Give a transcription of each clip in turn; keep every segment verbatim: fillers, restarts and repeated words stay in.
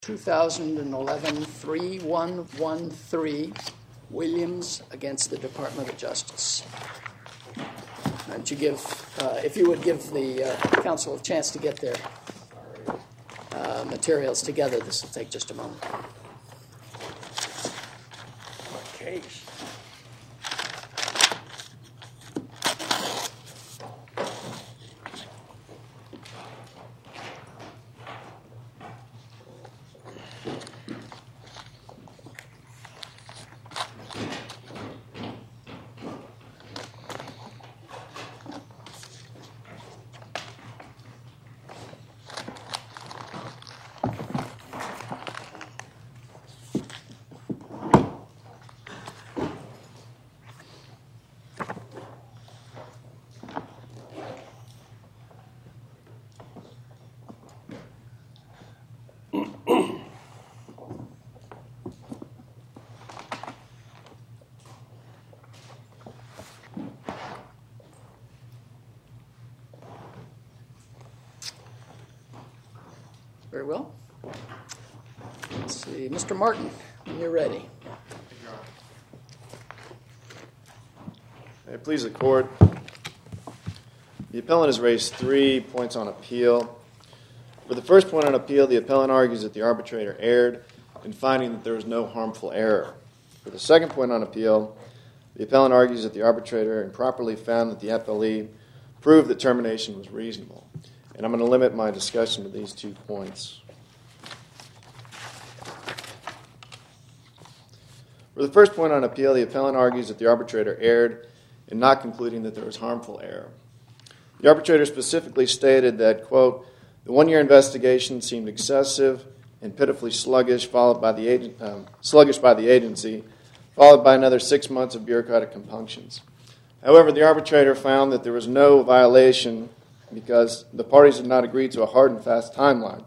two thousand eleven three one one three, Williams against the Department of Justice. And you give, uh, if you would give the uh, council a chance to get their uh, materials together, this will take just a moment. What case? Very well. Let's see, Mister Martin, when you're ready. May it please the court. The appellant has raised three points on appeal. For the first point on appeal, the appellant argues that the arbitrator erred in finding that there was no harmful error. For the second point on appeal, the appellant argues that the arbitrator improperly found that the appellee proved that termination was reasonable. And I'm going to limit my discussion to these two points. For the first point on appeal, the appellant argues that the arbitrator erred in not concluding that there was harmful error. The arbitrator specifically stated that, quote, the one-year investigation seemed excessive and pitifully sluggish, followed by the agent, um, sluggish by the agency, followed by another six months of bureaucratic compunctions. However, the arbitrator found that there was no violation because the parties had not agreed to a hard and fast timeline,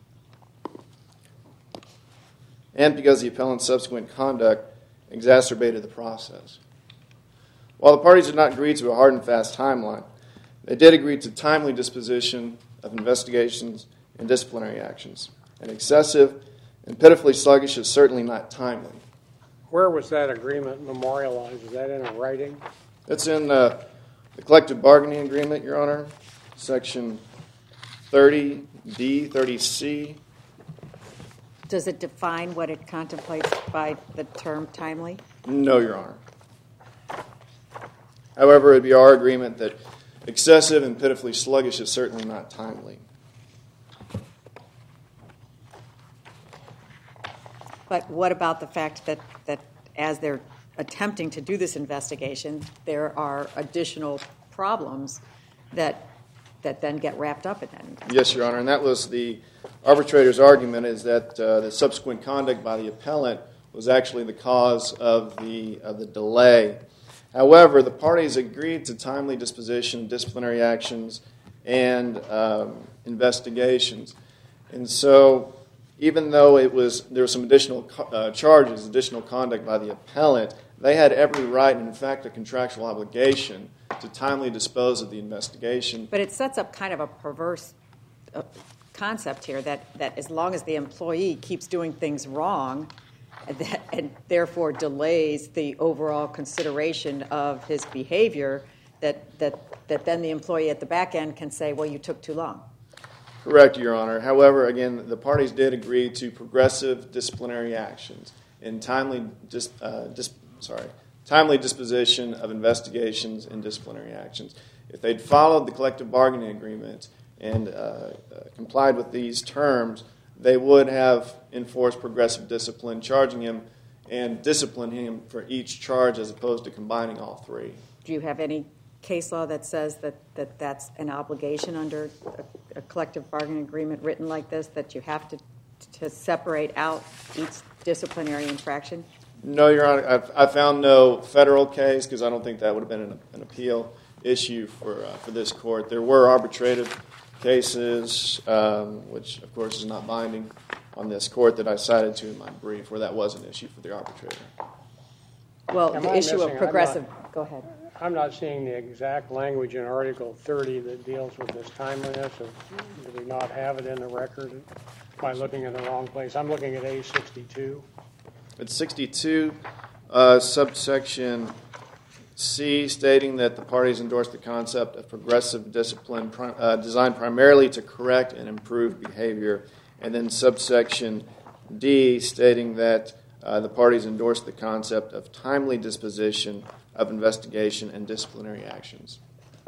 and because the appellant's subsequent conduct exacerbated the process. While the parties did not agree to a hard and fast timeline, they did agree to timely disposition of investigations and disciplinary actions. And excessive and pitifully sluggish is certainly not timely. Where was that agreement memorialized? Is that in a writing? It's in uh, the collective bargaining agreement, Your Honor, section thirty D, thirty C. Does it define what it contemplates by the term timely? No, Your Honor. However, it would be our agreement that excessive and pitifully sluggish is certainly not timely. But what about the fact that, that as they're attempting to do this investigation, there are additional problems that that then get wrapped up in that? Yes, Your Honor, and that was the arbitrator's argument, is that uh, the subsequent conduct by the appellant was actually the cause of the of the delay. However, the parties agreed to timely disposition, disciplinary actions, and um, investigations. And so, even though it was there were some additional uh, charges, additional conduct by the appellant, they had every right, and in fact a contractual obligation, to timely dispose of the investigation. But it sets up kind of a perverse uh, concept here that, that as long as the employee keeps doing things wrong, and, that, and therefore delays the overall consideration of his behavior, that, that, that then the employee at the back end can say, well, you took too long. Correct, Your Honor. However, again, the parties did agree to progressive disciplinary actions and timely dis, uh, dis, sorry, timely disposition of investigations and disciplinary actions. If they'd followed the collective bargaining agreement and uh, uh, complied with these terms, they would have enforced progressive discipline, charging him and disciplining him for each charge as opposed to combining all three. Do you have any case law that says that, that that's an obligation under a, a collective bargaining agreement written like this, that you have to to separate out each disciplinary infraction? No, Your Honor. I've, I found no federal case because I don't think that would have been an, an appeal issue for uh, for this court. There were arbitrative cases, um, which of course is not binding on this court, that I cited to in my brief, where that was an issue for the arbitrator. Well, Am the I issue missing? of progressive... I'm Go ahead. I'm not seeing the exact language in Article thirty that deals with this timeliness. Or do we not have it in the record? Am I looking in the wrong place? I'm looking at A sixty-two. It's sixty-two, uh, subsection C, stating that the parties endorse the concept of progressive discipline pri- uh, designed primarily to correct and improve behavior. And then subsection D, stating that uh, the parties endorse the concept of timely disposition of investigation and disciplinary actions.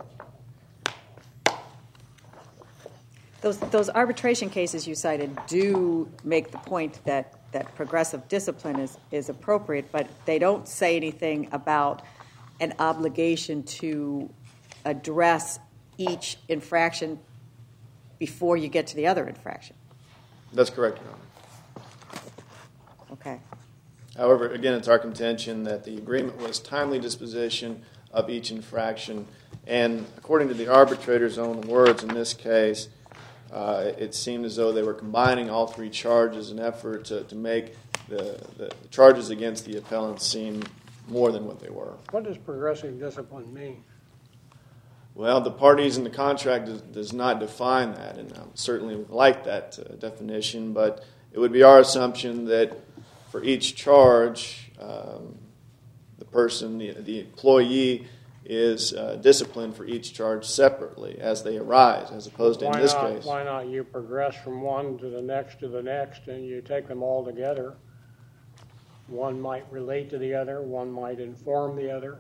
Those, those arbitration cases you cited do make the point that, that progressive discipline is, is appropriate, but they don't say anything about an obligation to address each infraction before you get to the other infraction. That's correct, Your Honor. Okay. However, again, it's our contention that the agreement was timely disposition of each infraction, and according to the arbitrator's own words in this case, uh, it seemed as though they were combining all three charges in an effort to, to make the, the charges against the appellant seem more than what they were. What does progressive discipline mean? Well, the parties in the contract does, does not define that, and I certainly would like that uh, definition, but it would be our assumption that for each charge, um, the person, the, the employee, is uh, disciplined for each charge separately as they arise, as opposed to why in this not, case. Why not you progress from one to the next to the next, and you take them all together? One might relate to the other. One might inform the other.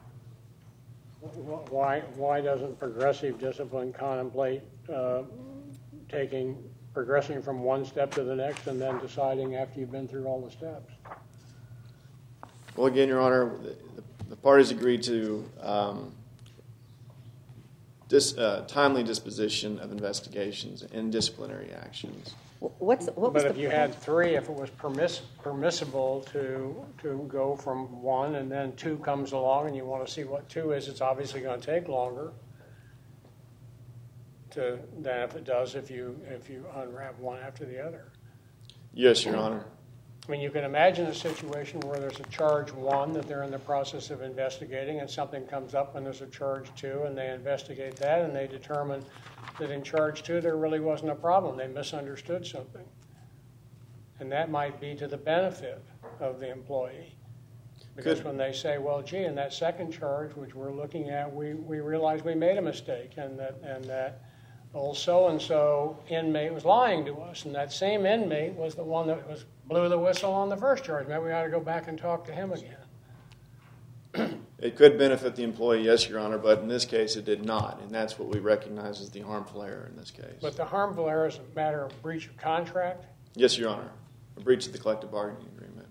Why, why doesn't progressive discipline contemplate uh, taking, progressing from one step to the next and then deciding after you've been through all the steps? Well, again, Your Honor, the, the parties agreed to um, dis, uh, timely disposition of investigations and disciplinary actions. What's, what was but if the you point? had three, if it was permiss, permissible to to go from one and then two comes along and you want to see what two is, it's obviously going to take longer to than if it does if you if you unwrap one after the other. Yes, Your Honor. I mean, you can imagine a situation where there's a charge one that they're in the process of investigating, and something comes up and there's a charge two, and they investigate that and they determine that in charge two there really wasn't a problem. They misunderstood something. And that might be to the benefit of the employee. Because Good. when they say, well, gee, in that second charge, which we're looking at, we, we realized we made a mistake, and that and that old so-and-so inmate was lying to us, and that same inmate was the one that was blew the whistle on the first charge. Maybe we ought to go back and talk to him again. It could benefit the employee, yes, Your Honor, but in this case it did not, and that's what we recognize as the harmful error in this case. But the harmful error is a matter of breach of contract? Yes, Your Honor, a breach of the collective bargaining agreement.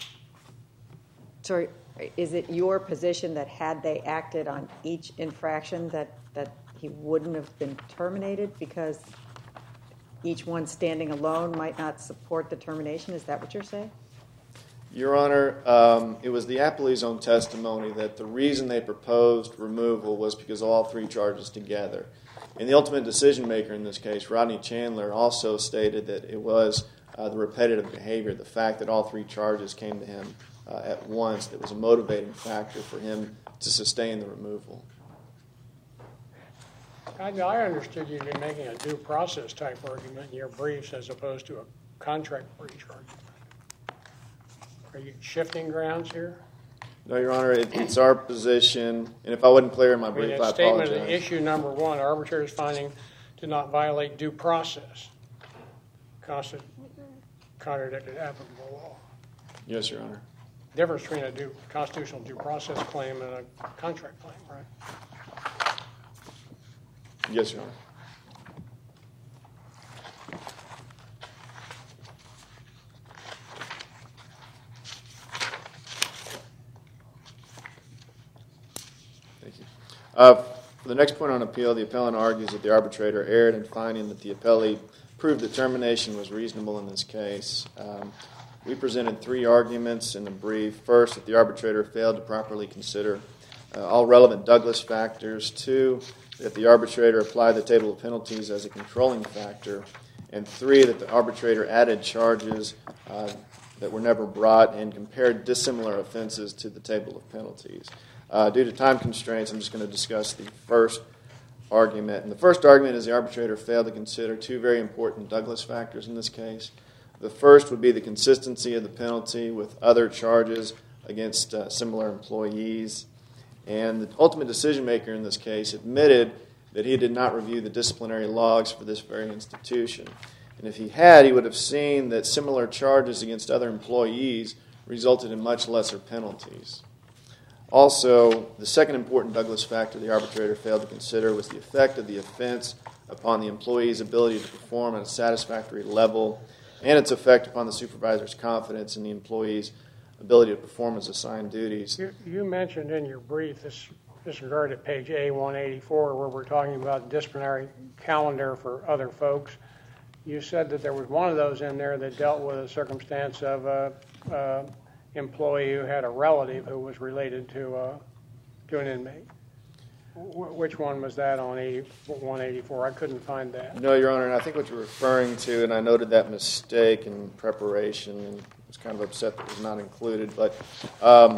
So is it your position that had they acted on each infraction that, that he wouldn't have been terminated because each one standing alone might not support the termination? Is that what you're saying? Your Honor, um, it was the appellee's own testimony that the reason they proposed removal was because of all three charges together. And the ultimate decision maker in this case, Rodney Chandler, also stated that it was uh, the repetitive behavior, the fact that all three charges came to him uh, at once, that was a motivating factor for him to sustain the removal. I, I understood you'd be making a due process type argument in your briefs as opposed to a contract breach argument. Are you shifting grounds here? No, Your Honor, it, it's our position, and if I wasn't clear in my I mean, brief, that I statement apologize. of issue number one, arbitrator's finding to not violate due process, Consti- contradicted applicable law. Yes, Your Honor. Difference between a due, constitutional due process claim and a contract claim, right? Yes, Your Honor. Thank you. Uh, for the next point on appeal, the appellant argues that the arbitrator erred in finding that the appellee proved that termination was reasonable in this case. Um, we presented three arguments in the brief. First, that the arbitrator failed to properly consider uh, all relevant Douglas factors. Two, that the arbitrator applied the table of penalties as a controlling factor. And three, that the arbitrator added charges uh, that were never brought and compared dissimilar offenses to the table of penalties. Uh, due to time constraints, I'm just going to discuss the first argument. And the first argument is the arbitrator failed to consider two very important Douglas factors in this case. The first would be the consistency of the penalty with other charges against uh, similar employees. And the ultimate decision maker in this case admitted that he did not review the disciplinary logs for this very institution. And if he had, he would have seen that similar charges against other employees resulted in much lesser penalties. Also, the second important Douglas factor the arbitrator failed to consider was the effect of the offense upon the employee's ability to perform at a satisfactory level and its effect upon the supervisor's confidence in the employee's ability to perform his assigned duties. You, you mentioned in your brief, this, this regard at page A one eighty-four, where we're talking about disciplinary calendar for other folks. You said that there was one of those in there that dealt with a circumstance of a, a employee who had a relative who was related to uh, to an inmate. W- which one was that on one eighty-four? I couldn't find that. No, Your Honor, and I think what you're referring to, and I noted that mistake in preparation and was kind of upset that it was not included, but um,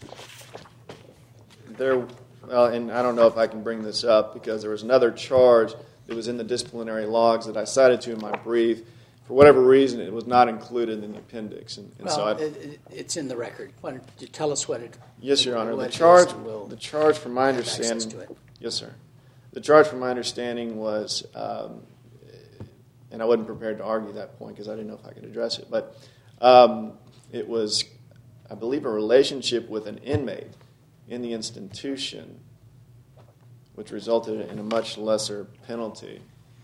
there, well, and I don't know if I can bring this up because there was another charge that was in the disciplinary logs that I cited to in my brief. For whatever reason, it was not included in the appendix. And, and Well, so I, it, it, it's in the record. Why don't you tell us what it yes, Your Honor. what The it charge, is, and we'll the charge, from my have access understanding, to it. yes, sir. The charge, from my understanding, was, um, and I wasn't prepared to argue that point because I didn't know if I could address it, but um, it was, I believe, a relationship with an inmate in the institution, which resulted in a much lesser penalty.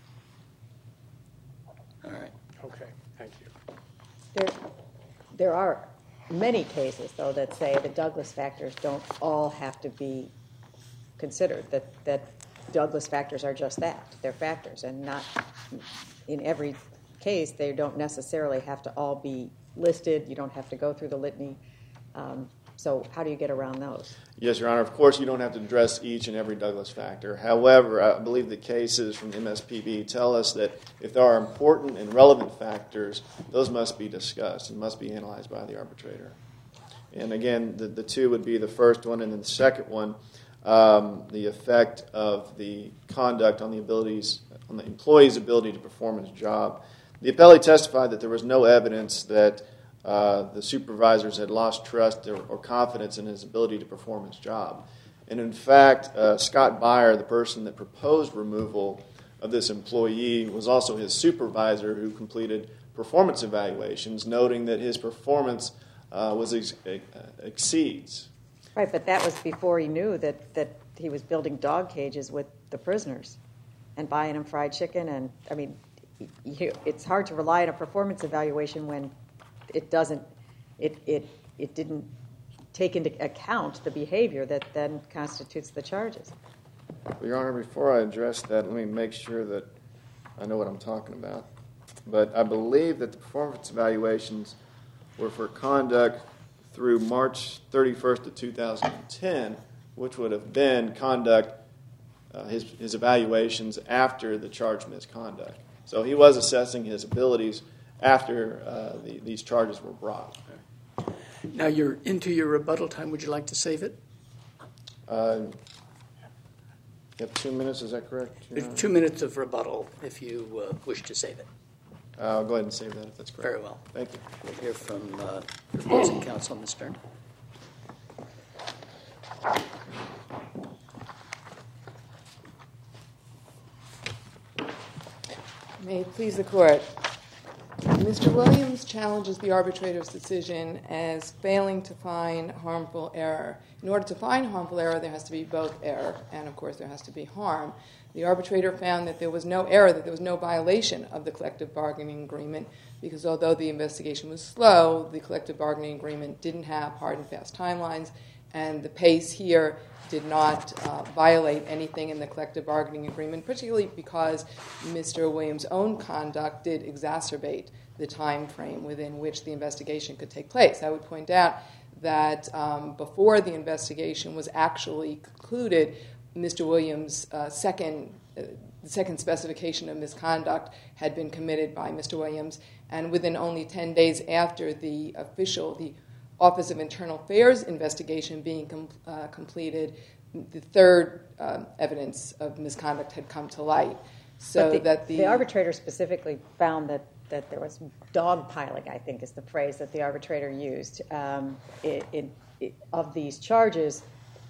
All right. Okay, thank you. There, there are many cases, though, that say the Douglas factors don't all have to be considered, that, that Douglas factors are just that. They're factors, and not in every case, they don't necessarily have to all be listed. You don't have to go through the litany. Um, so how do you get around those? Yes, Your Honor. Of course, you don't have to address each and every Douglas factor. However, I believe the cases from M S P B tell us that if there are important and relevant factors, those must be discussed and must be analyzed by the arbitrator. And again, the, the two would be the first one, and then the second one, um, the effect of the conduct on the abilities, on the employee's ability to perform his job. The appellee testified that there was no evidence that Uh, the supervisors had lost trust or, or confidence in his ability to perform his job. And in fact, uh, Scott Beyer, the person that proposed removal of this employee, was also his supervisor who completed performance evaluations, noting that his performance uh, was ex- exceeds. Right, but that was before he knew that, that he was building dog cages with the prisoners and buying them fried chicken. And, I mean, you, it's hard to rely on a performance evaluation when it doesn't, it, it it didn't take into account the behavior that then constitutes the charges. Well, Your Honor, before I address that, let me make sure that I know what I'm talking about. But I believe that the performance evaluations were for conduct through March thirty-first of two thousand ten, which would have been conduct, uh, his, his evaluations after the charge misconduct. So he was assessing his abilities after uh, the, these charges were brought. Now you're into your rebuttal time. Would you like to save it? Uh, you have two minutes, is that correct? There's two minutes of rebuttal if you uh, wish to save it. Uh, I'll go ahead and save that if that's correct. Very well. Thank you. We'll hear from uh, opposing counsel, Miz Stern. May it please the Court. Mister Williams challenges the arbitrator's decision as failing to find harmful error. In order to find harmful error, there has to be both error and, of course, there has to be harm. The arbitrator found that there was no error, that there was no violation of the collective bargaining agreement, because although the investigation was slow, the collective bargaining agreement didn't have hard and fast timelines, and the pace here did not uh, violate anything in the collective bargaining agreement, particularly because Mister Williams' own conduct did exacerbate the time frame within which the investigation could take place. I would point out that um, before the investigation was actually concluded, Mister Williams' uh, second, uh, second specification of misconduct had been committed by Mister Williams, and within only ten days after the official, the Office of Internal Affairs investigation being com- uh, completed, the third um, evidence of misconduct had come to light. So the, that the, the arbitrator specifically found that, that there was dogpiling, I think is the phrase that the arbitrator used, um, in, in, in, of these charges,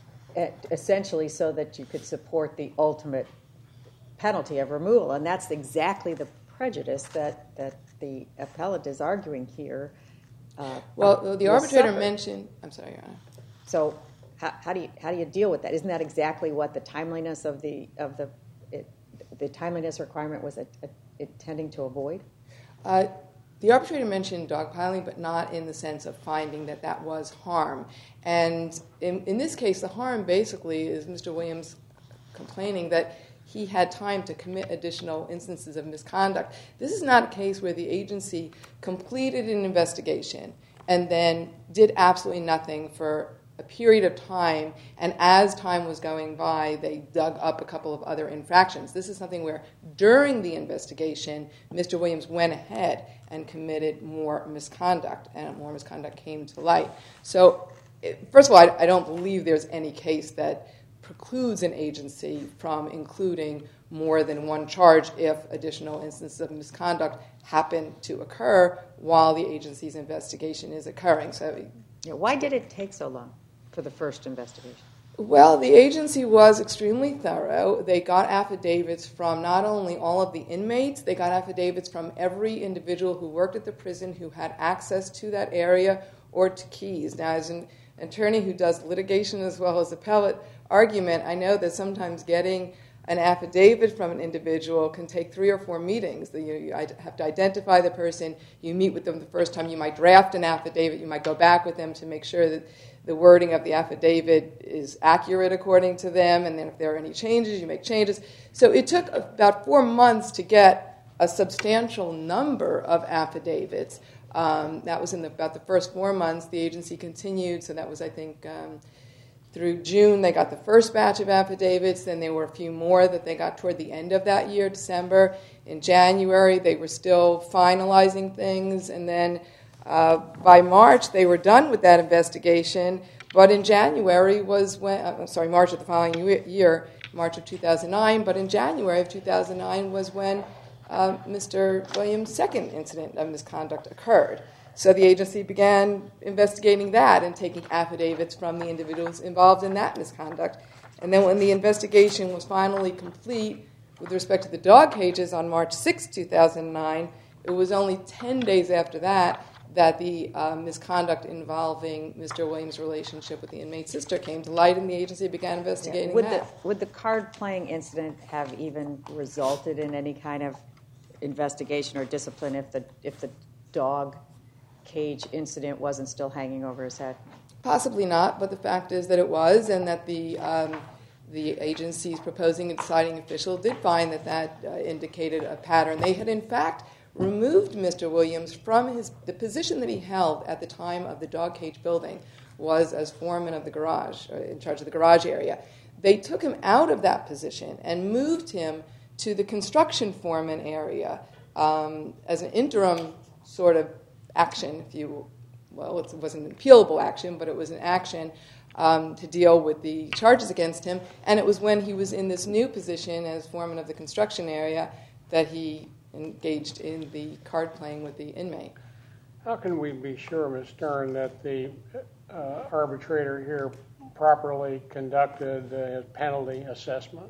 essentially so that you could support the ultimate penalty of removal. And that's exactly the prejudice that, that the appellate is arguing here. Uh, well, the arbitrator suffered. mentioned, I'm sorry, Your Honor. So how, how do you how do you deal with that? Isn't that exactly what the timeliness of the of the it, the timeliness requirement was a, a, intending to avoid? Uh, the arbitrator mentioned dogpiling, but not in the sense of finding that that was harm. And in, in this case, the harm basically is Mister Williams complaining that he had time to commit additional instances of misconduct. This is not a case where the agency completed an investigation and then did absolutely nothing for a period of time, and as time was going by, they dug up a couple of other infractions. This is something where during the investigation, Mister Williams went ahead and committed more misconduct, and more misconduct came to light. So, first of all, I, I don't believe there's any case that precludes an agency from including more than one charge if additional instances of misconduct happen to occur while the agency's investigation is occurring. So, yeah, why did it take so long for the first investigation? Well, the agency was extremely thorough. They got affidavits from not only all of the inmates, they got affidavits from every individual who worked at the prison who had access to that area or to keys. Now, as an attorney who does litigation as well as appellate argument, I know that sometimes getting an affidavit from an individual can take three or four meetings. You, you have to identify the person. You meet with them the first time. You might draft an affidavit. You might go back with them to make sure that the wording of the affidavit is accurate according to them, and then if there are any changes, you make changes. So it took about four months to get a substantial number of affidavits. Um, that was in the, about the first four months. The agency continued, so that was, I think, um, through June, they got the first batch of affidavits. Then there were a few more that they got toward the end of that year, December. In January, they were still finalizing things. And then uh, by March, they were done with that investigation. But in January was when, I'm sorry, March of the following year, March of two thousand nine. But in January of two thousand nine was when uh, Mister Williams' second incident of misconduct occurred. So the agency began investigating that and taking affidavits from the individuals involved in that misconduct. And then when the investigation was finally complete with respect to the dog cages on March sixth, two thousand nine, it was only ten days after that that the uh, misconduct involving Mister Williams' relationship with the inmate's sister came to light, and the agency began investigating yeah. would that. The, would the card-playing incident have even resulted in any kind of investigation or discipline if the if the dog cage incident wasn't still hanging over his head? Possibly not, but the fact is that it was, and that the um, the agency's proposing and deciding official did find that that uh, indicated a pattern. They had, in fact, removed Mister Williams from his the position that he held at the time of the dog cage building was as foreman of the garage, or in charge of the garage area. They took him out of that position and moved him to the construction foreman area um, as an interim sort of action, if you, well, it wasn't an appealable action, but it was an action um, to deal with the charges against him. And it was when he was in this new position as foreman of the construction area that he engaged in the card playing with the inmate. How can we be sure, Miz Stern, that the uh, arbitrator here properly conducted the penalty assessment?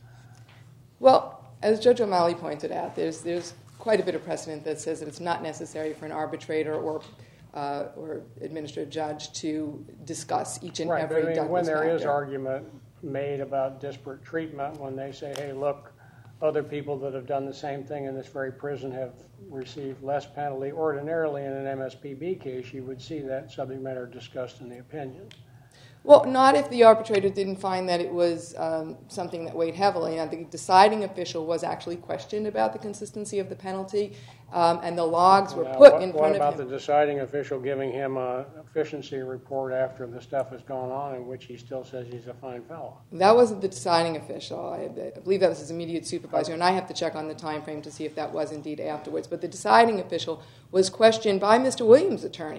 Well, as Judge O'Malley pointed out, there's there's quite a bit of precedent that says that it's not necessary for an arbitrator or uh, or administrative judge to discuss each and right, every but I mean, Douglas when there factor. is argument made about disparate treatment, when they say, hey, look, other people that have done the same thing in this very prison have received less penalty. Ordinarily, in an M S P B case, you would see that subject matter discussed in the opinion. Well, not if the arbitrator didn't find that it was um, something that weighed heavily. And the deciding official was actually questioned about the consistency of the penalty, um, and the logs were Now, put what, in what front about of him. the deciding official giving him an efficiency report after the stuff has gone on, in which he still says he's a fine fellow? That wasn't the deciding official. I, I believe that was his immediate supervisor, and I have to check on the time frame to see if that was indeed afterwards. But the deciding official was questioned by Mister Williams' attorney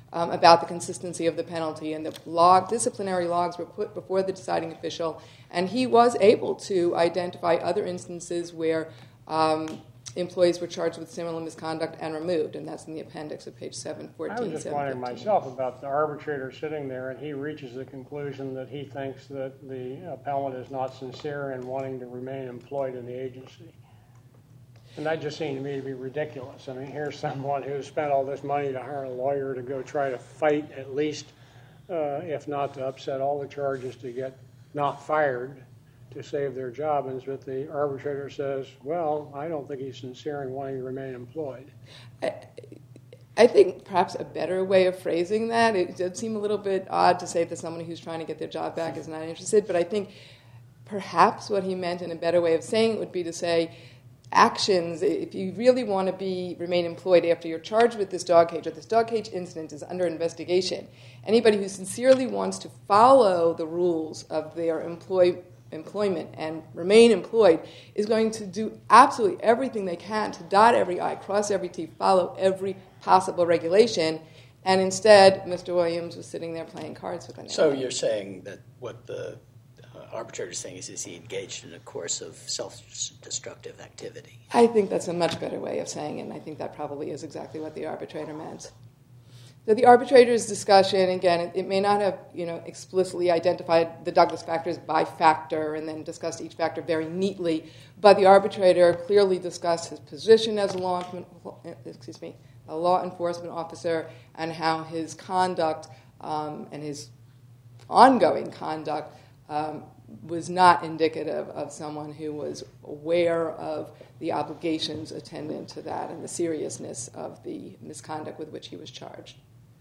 um, about the consistency of the penalty, and the log, disciplinary logs were put before the deciding official, and he was able to identify other instances where um, employees were charged with similar misconduct and removed, and that's in the appendix of page seven fourteen. I was just wondering myself about the arbitrator sitting there, and he reaches the conclusion that he thinks that the appellant is not sincere in wanting to remain employed in the agency. And that just seemed to me to be ridiculous. I mean, here's someone who spent all this money to hire a lawyer to go try to fight, at least, uh, if not to upset all the charges, to get not fired, to save their job, and but the arbitrator says, well, I don't think he's sincere in wanting to remain employed. I, I think perhaps a better way of phrasing that, it did seem a little bit odd to say that someone who's trying to get their job back is not interested, but I think perhaps what he meant in a better way of saying it would be to say, actions, if you really want to be remain employed after you're charged with this dog cage, or this dog cage incident is under investigation, anybody who sincerely wants to follow the rules of their employ, employment and remain employed is going to do absolutely everything they can to dot every I, cross every T, follow every possible regulation, and instead Mister Williams was sitting there playing cards with an So you're saying that what the arbitrator is saying is, is he engaged in a course of self-destructive activity? I think that's a much better way of saying it, and I think that probably is exactly what the arbitrator meant. So the arbitrator's discussion, again, it, it may not have, you know, explicitly identified the Douglas factors by factor and then discussed each factor very neatly, but the arbitrator clearly discussed his position as a law, excuse me, a law enforcement officer, and how his conduct um, and his ongoing conduct um, was not indicative of someone who was aware of the obligations attendant to that and the seriousness of the misconduct with which he was charged.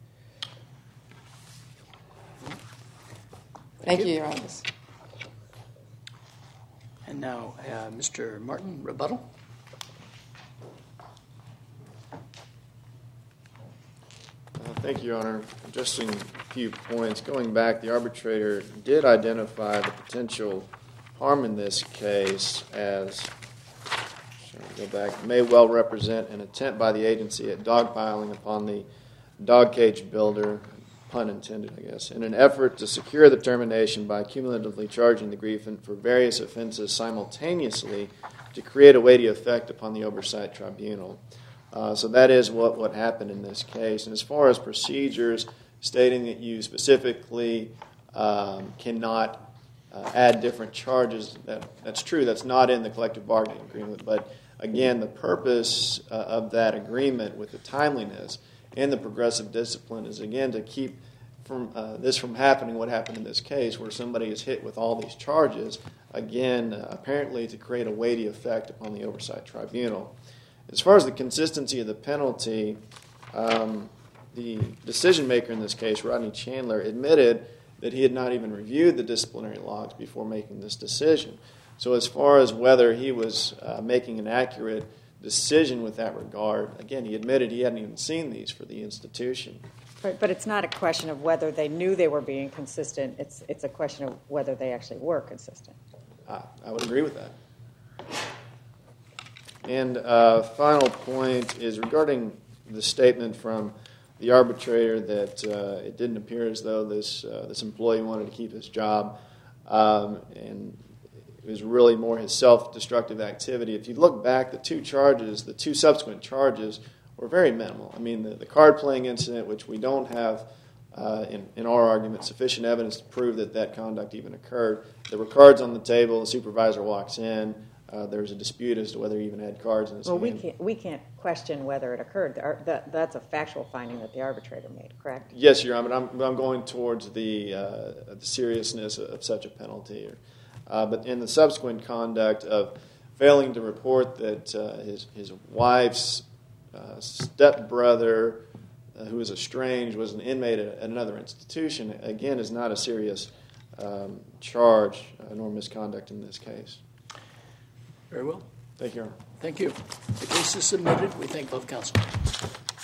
Thank, Thank you, Your Honor. And now, uh, Mister Martin, rebuttal. Thank you, Your Honor. Addressing a few points. Going back, the arbitrator did identify the potential harm in this case as, go back, may well represent an attempt by the agency at dogpiling upon the dog cage builder, pun intended, I guess, in an effort to secure the termination by cumulatively charging the grievant for various offenses simultaneously to create a weighty effect upon the oversight tribunal. Uh, so that is what, what happened in this case. And as far as procedures, stating that you specifically um, cannot uh, add different charges, that, that's true. That's not in the collective bargaining agreement. But again, the purpose uh, of that agreement with the timeliness and the progressive discipline is, again, to keep from uh, this from happening, what happened in this case, where somebody is hit with all these charges, again, uh, apparently to create a weighty effect upon the oversight tribunal. As far as the consistency of the penalty, um, the decision maker in this case, Rodney Chandler, admitted that he had not even reviewed the disciplinary logs before making this decision. So as far as whether he was uh, making an accurate decision with that regard, again, he admitted he hadn't even seen these for the institution. Right, but it's not a question of whether they knew they were being consistent. It's it's a question of whether they actually were consistent. I, I would agree with that. And uh, final point is regarding the statement from the arbitrator that uh, it didn't appear as though this uh, this employee wanted to keep his job, um, and it was really more his self-destructive activity. If you look back, the two charges, the two subsequent charges, were very minimal. I mean, the, the card-playing incident, which we don't have uh, in, in our argument sufficient evidence to prove that that conduct even occurred. There were cards on the table. The supervisor walks in. Uh, there was a dispute as to whether he even had cards in his well, hand. Well, we can't, we can't question whether it occurred. The, that, that's a factual finding that the arbitrator made, correct? Yes, Your Honor, but I'm, I'm going towards the, uh, the seriousness of such a penalty. Uh, but in the subsequent conduct of failing to report that uh, his, his wife's uh, stepbrother, uh, who was estranged, was an inmate at another institution, again, is not a serious um, charge uh, nor misconduct in this case. Very well. Thank you, Your Honor. Thank you. The case is submitted. We thank both counsel.